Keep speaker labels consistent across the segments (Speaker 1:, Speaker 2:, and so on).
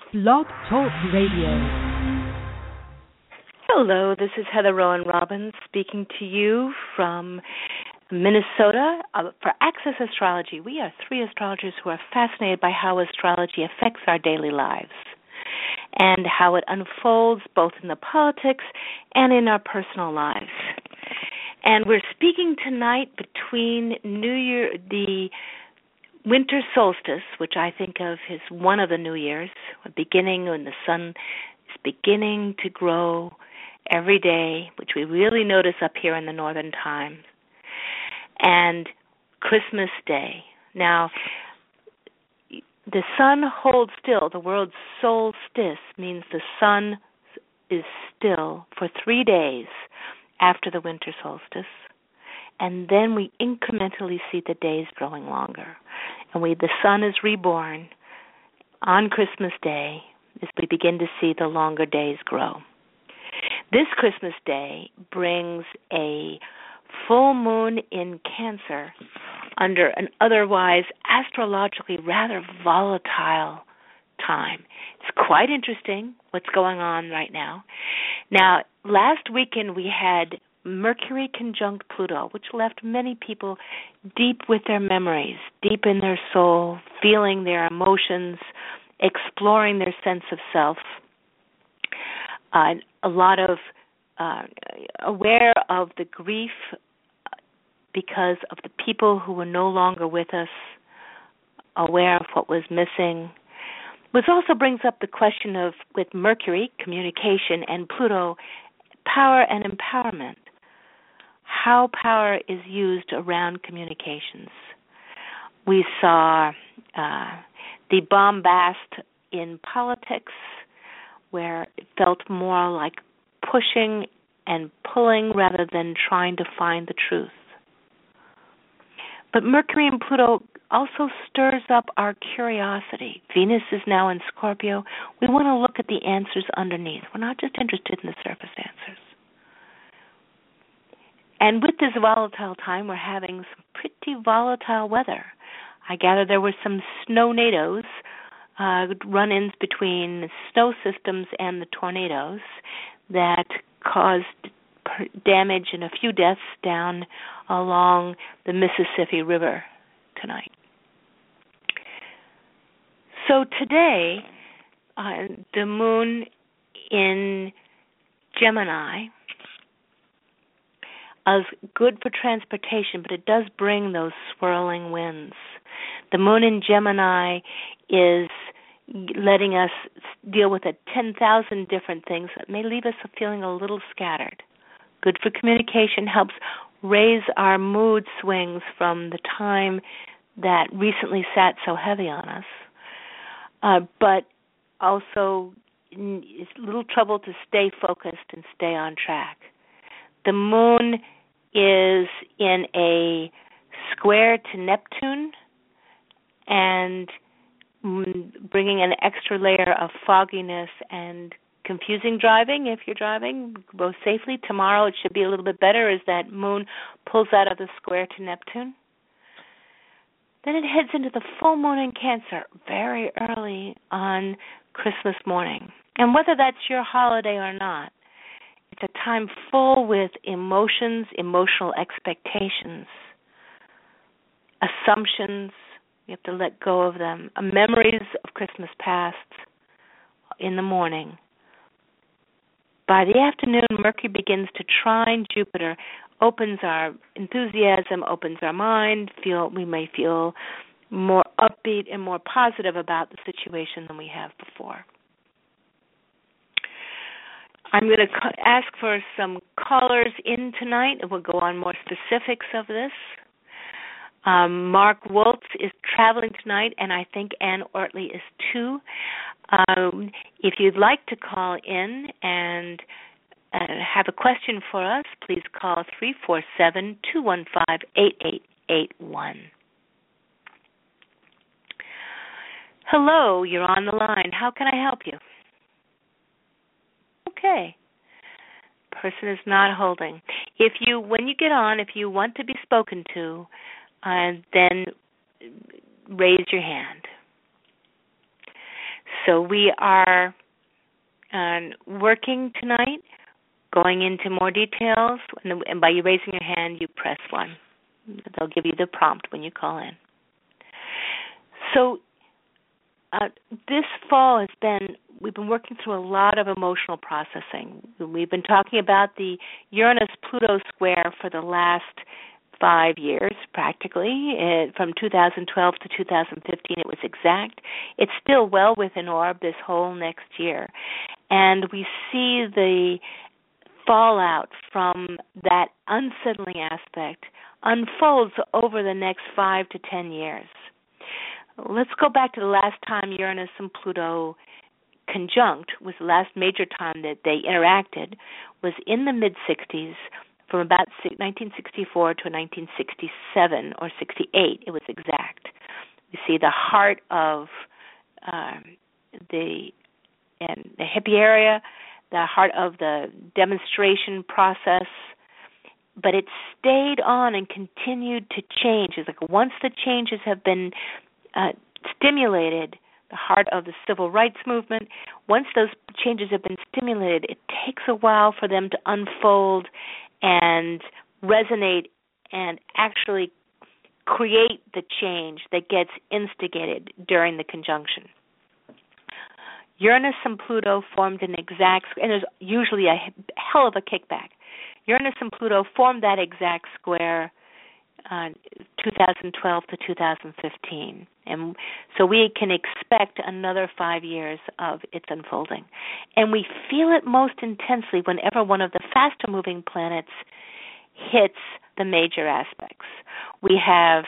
Speaker 1: Blog Talk Radio.
Speaker 2: Hello, this is Heather Rowan Robbins speaking to you from Minnesota for Access Astrology. We are three astrologers who are fascinated by how astrology affects our daily lives and how it unfolds both in the politics and in our personal lives. And we're speaking tonight between the winter solstice, which I think of as one of the New Year's, a beginning when the sun is beginning to grow every day, which we really notice up here in the northern time, and Christmas Day. Now, the sun holds still. The word solstice means the sun is still for 3 days after the winter solstice, and then we incrementally see the days growing longer. And the sun is reborn on Christmas Day as we begin to see the longer days grow. This Christmas Day brings a full moon in Cancer under an otherwise astrologically rather volatile time. It's quite interesting what's going on right now. Now, last weekend we had Mercury conjunct Pluto, which left many people deep with their memories, deep in their soul, feeling their emotions, exploring their sense of self. A lot of aware of the grief because of the people who were no longer with us, aware of what was missing. Which also brings up the question of, with Mercury, communication, and Pluto, power and empowerment. How power is used around communications. We saw the bombast in politics, where it felt more like pushing and pulling rather than trying to find the truth. But Mercury and Pluto also stirs up our curiosity. Venus is now in Scorpio. We want to look at the answers underneath. We're not just interested in the surface answers. And with this volatile time, we're having some pretty volatile weather. I gather there were some snow-nados, run-ins between snow systems and the tornadoes that caused damage and a few deaths down along the Mississippi River tonight. So today, the moon in Gemini is good for transportation, but it does bring those swirling winds. The moon in Gemini is letting us deal with 10,000 different things that may leave us feeling a little scattered. Good for communication, helps raise our mood swings from the time that recently sat so heavy on us, but also it's a little trouble to stay focused and stay on track. The moon is in a square to Neptune and bringing an extra layer of fogginess and confusing driving. If you're driving, go safely. Tomorrow it should be a little bit better as that moon pulls out of the square to Neptune. Then it heads into the full moon in Cancer very early on Christmas morning. And whether that's your holiday or not, it's a time full with emotions, emotional expectations, assumptions. You have to let go of them. Memories of Christmas past in the morning. By the afternoon, Mercury begins to trine Jupiter, opens our enthusiasm, opens our mind. We may feel more upbeat and more positive about the situation than we have before. I'm going to ask for some callers in tonight, and we'll go on more specifics of this. Mark Woltz is traveling tonight, and I think Ann Ortley is too. If you'd like to call in and have a question for us, please call 347-215-8881. Hello, you're on the line. How can I help you? Okay. Person is not holding. When you get on, if you want to be spoken to, then raise your hand. So we are working tonight, going into more details, and by you raising your hand, you press 1. They'll give you the prompt when you call in. So this fall we've been working through a lot of emotional processing. We've been talking about the Uranus-Pluto square for the last 5 years, practically. From 2012 to 2015, it was exact. It's still well within orb this whole next year. And we see the fallout from that unsettling aspect unfolds over the next 5 to 10 years. Let's go back to the last time Uranus and Pluto conjunct, was the last major time that they interacted, was in the mid-60s, from about 1964 to 1967 or 68. It was exact. You see the heart of the hippie area, the heart of the demonstration process, but it stayed on and continued to change. It's like once the changes have been stimulated, the heart of the civil rights movement, once those changes have been stimulated, it takes a while for them to unfold and resonate and actually create the change that gets instigated during the conjunction. Uranus and Pluto formed an exact, and there's usually a hell of a kickback. Uranus and Pluto formed that exact square 2012 to 2015. And so we can expect another 5 years of its unfolding. And we feel it most intensely whenever one of the faster-moving planets hits the major aspects. We have,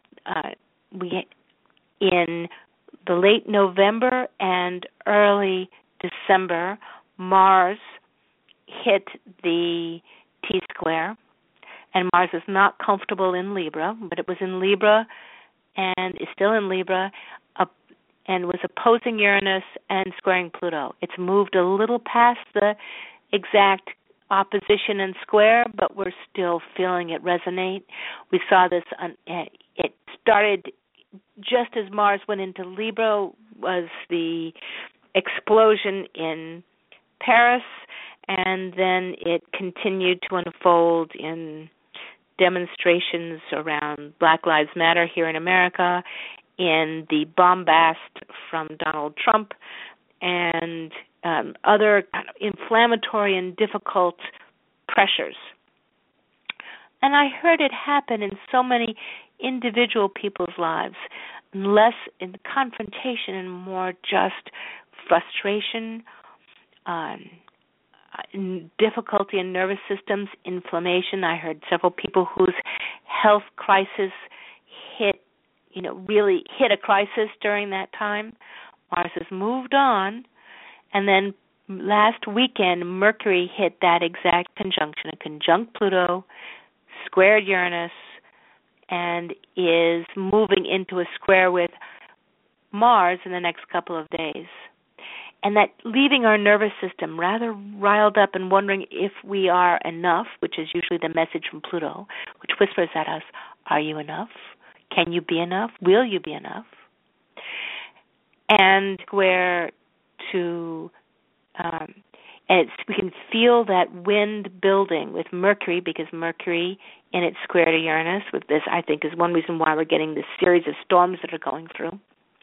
Speaker 2: in the late November and early December, Mars hit the T-square. And Mars is not comfortable in Libra, but it was in Libra and is still in Libra and was opposing Uranus and squaring Pluto. It's moved a little past the exact opposition and square, but we're still feeling it resonate. We saw this, it started just as Mars went into Libra, was the explosion in Paris, and then it continued to unfold in demonstrations around Black Lives Matter here in America, in the bombast from Donald Trump, and other kind of inflammatory and difficult pressures. And I heard it happen in so many individual people's lives, less in confrontation and more just frustration, difficulty in nervous systems, inflammation. I heard several people whose health crisis really hit a crisis during that time. Mars has moved on, and then last weekend, Mercury hit that exact conjunction, a conjunct Pluto, squared Uranus, and is moving into a square with Mars in the next couple of days. And that leaving our nervous system rather riled up and wondering if we are enough, which is usually the message from Pluto, which whispers at us, are you enough? Can you be enough? Will you be enough? And where to, we can feel that wind building with Mercury, because Mercury in its square to Uranus, with this, I think, is one reason why we're getting this series of storms that are going through.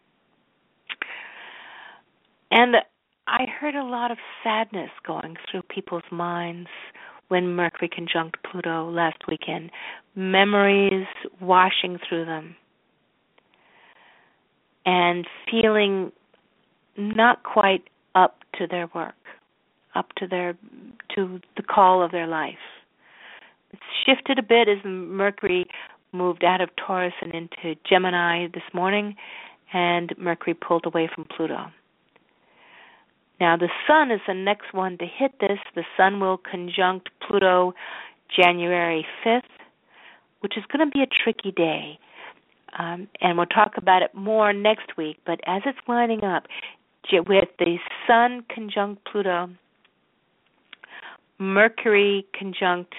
Speaker 2: And I heard a lot of sadness going through people's minds when Mercury conjunct Pluto last weekend, memories washing through them, and feeling not quite up to their work, up to the call of their life. It's shifted a bit as Mercury moved out of Taurus and into Gemini this morning, and Mercury pulled away from Pluto. Now, the Sun is the next one to hit this. The Sun will conjunct Pluto January 5th, which is going to be a tricky day. And we'll talk about it more next week. But as it's lining up, with the Sun conjunct Pluto, Mercury conjunct,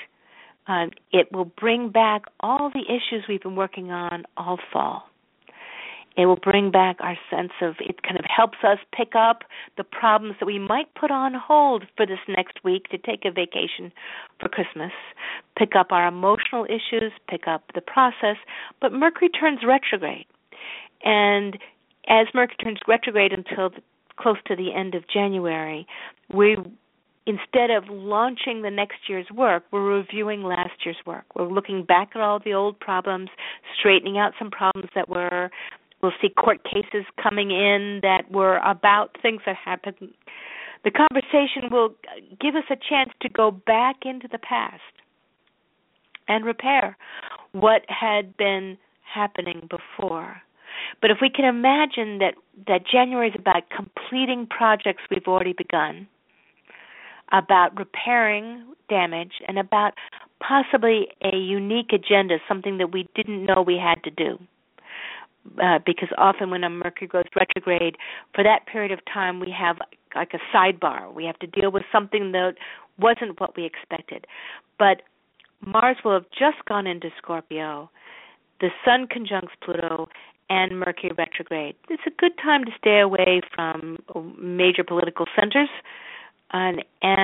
Speaker 2: it will bring back all the issues we've been working on all fall. It will bring back our sense of, it kind of helps us pick up the problems that we might put on hold for this next week to take a vacation for Christmas, pick up our emotional issues, pick up the process. But Mercury turns retrograde. And as Mercury turns retrograde until close to the end of January, instead of launching the next year's work, we're reviewing last year's work. We're looking back at all the old problems, straightening out some problems that we'll see court cases coming in that were about things that happened. The conversation will give us a chance to go back into the past and repair what had been happening before. But if we can imagine that January is about completing projects we've already begun, about repairing damage, and about possibly a unique agenda, something that we didn't know we had to do. Because often when a Mercury goes retrograde, for that period of time we have like a sidebar. We have to deal with something that wasn't what we expected. But Mars will have just gone into Scorpio, the Sun conjuncts Pluto, and Mercury retrograde. It's a good time to stay away from major political centers and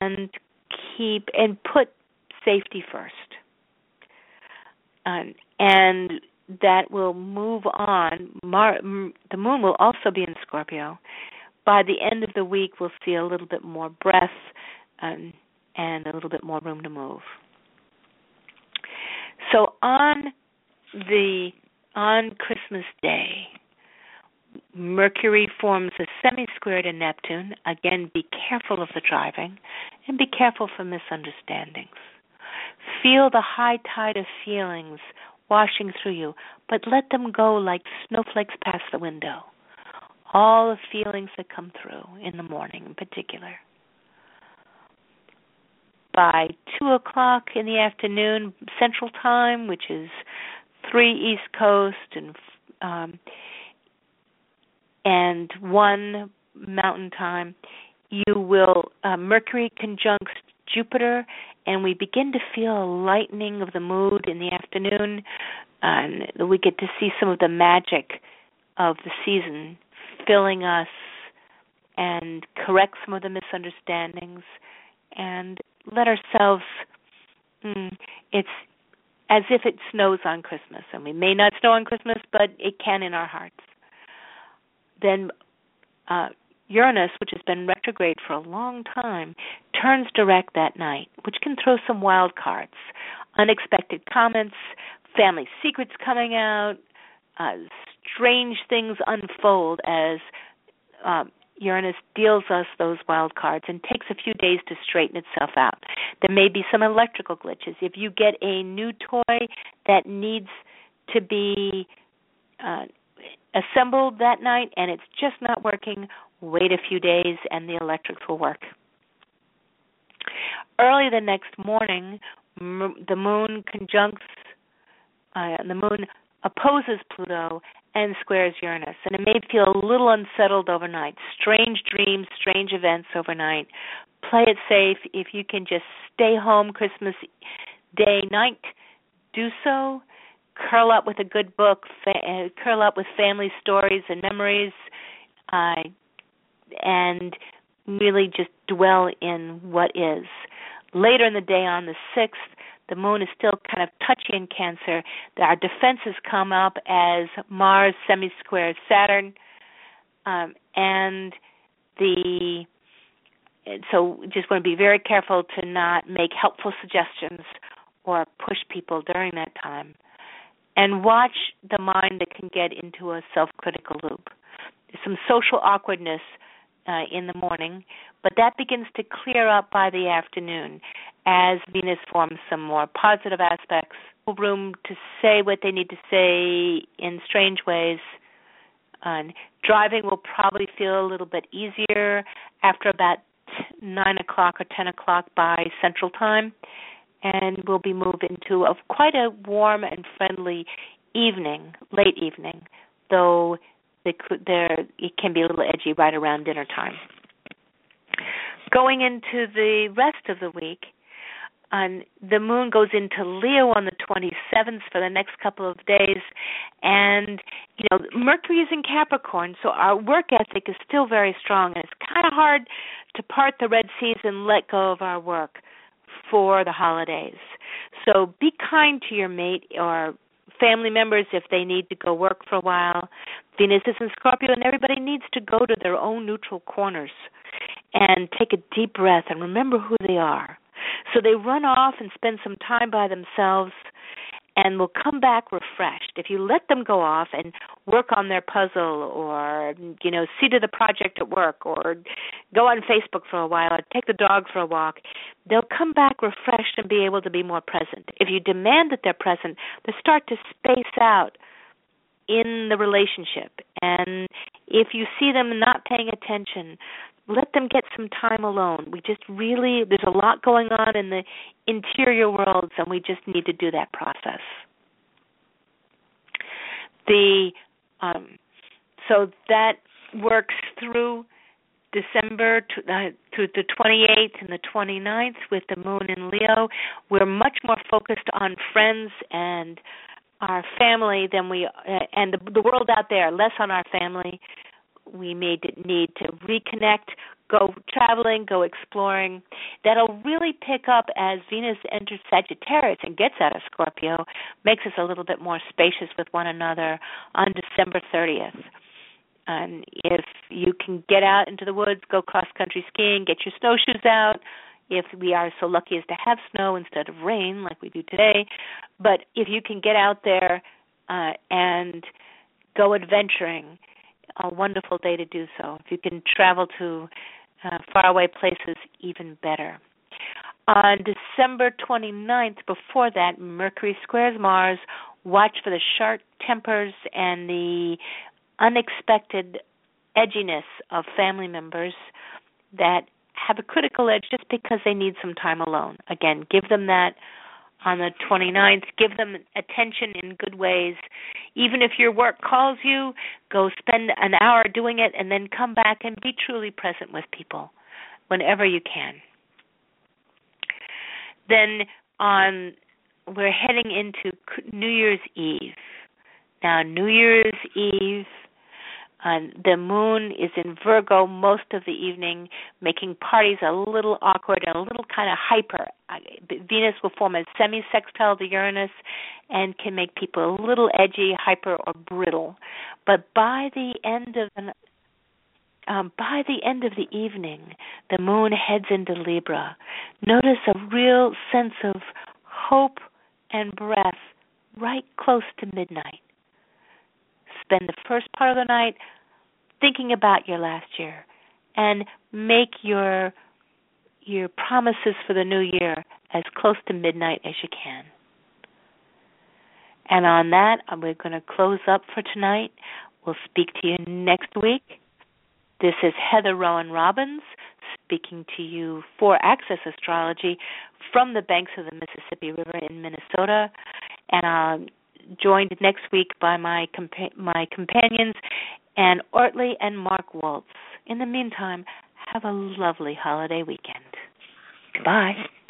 Speaker 2: put safety first. And that will move on. The moon will also be in Scorpio. By the end of the week, we'll see a little bit more breath and a little bit more room to move. So on Christmas Day, Mercury forms a semi-square to Neptune. Again, be careful of the driving and be careful for misunderstandings. Feel the high tide of feelings washing through you, but let them go like snowflakes past the window. All the feelings that come through in the morning in particular. By 2 o'clock in the afternoon, Central Time, which is 3 East Coast and 1 Mountain Time, you will Mercury conjuncts Jupiter, and we begin to feel a lightening of the mood in the afternoon, and we get to see some of the magic of the season filling us and correct some of the misunderstandings and let ourselves, it's as if it snows on Christmas, and we may not snow on Christmas, but it can in our hearts. Then Uranus, which has been retrograde for a long time, turns direct that night, which can throw some wild cards. Unexpected comments, family secrets coming out, strange things unfold as Uranus deals us those wild cards and takes a few days to straighten itself out. There may be some electrical glitches. If you get a new toy that needs to be assembled that night and it's just not working, wait a few days and the electrics will work. Early the next morning, the moon opposes Pluto and squares Uranus, and it may feel a little unsettled overnight. Strange dreams, strange events overnight. Play it safe. If you can just stay home Christmas Day night, do so. Curl up with a good book, curl up with family stories and memories, and really just dwell in what is. Later in the day on the 6th, the moon is still kind of touchy in Cancer. Our defenses come up as Mars semi-squares Saturn, so just want to be very careful to not make helpful suggestions or push people during that time. And watch the mind that can get into a self-critical loop. There's some social awkwardness in the morning, but that begins to clear up by the afternoon as Venus forms some more positive aspects, room to say what they need to say in strange ways. Driving will probably feel a little bit easier after about 9 o'clock or 10 o'clock by Central Time, and we'll be moved into quite a warm and friendly evening, late evening, though it can be a little edgy right around dinner time. Going into the rest of the week, the moon goes into Leo on the 27th for the next couple of days, and Mercury is in Capricorn, so our work ethic is still very strong, and it's kind of hard to part the Red Seas and let go of our work for the holidays. So be kind to your mate or family members if they need to go work for a while. Venus is in Scorpio, and everybody needs to go to their own neutral corners and take a deep breath and remember who they are. So they run off and spend some time by themselves and will come back refreshed. If you let them go off and work on their puzzle or, see to the project at work or go on Facebook for a while or take the dog for a walk, they'll come back refreshed and be able to be more present. If you demand that they're present, they start to space out in the relationship. And if you see them not paying attention, let them get some time alone. There's a lot going on in the interior worlds, and we just need to do that process. So that works through December through the 28th and the 29th with the moon in Leo. We're much more focused on friends and our family than and the world out there, less on our family. We may need to reconnect, go traveling, go exploring. That'll really pick up as Venus enters Sagittarius and gets out of Scorpio, makes us a little bit more spacious with one another on December 30th. And if you can get out into the woods, go cross-country skiing, get your snowshoes out, if we are so lucky as to have snow instead of rain like we do today. But if you can get out there and go adventuring, a wonderful day to do so. If you can travel to faraway places, even better. On December 29th, before that, Mercury squares Mars. Watch for the sharp tempers and the unexpected edginess of family members that have a critical edge just because they need some time alone. Again, give them that on the 29th. Give them attention in good ways. Even if your work calls you, go spend an hour doing it and then come back and be truly present with people whenever you can. Then we're heading into New Year's Eve. Now, New Year's Eve, the moon is in Virgo most of the evening, making parties a little awkward and a little kind of hyper. Venus will form a semi-sextile to Uranus and can make people a little edgy, hyper, or brittle. But by the end of the evening, the moon heads into Libra. Notice a real sense of hope and breath right close to midnight. Spend the first part of the night thinking about your last year and make your promises for the new year as close to midnight as you can. And on that, we're going to close up for tonight. We'll speak to you next week. This is Heather Rowan Robbins speaking to you for Access Astrology from the banks of the Mississippi River in Minnesota. And I'm joined next week by my companions, Ann Ortley and Mark Waltz. In the meantime, have a lovely holiday weekend. Goodbye.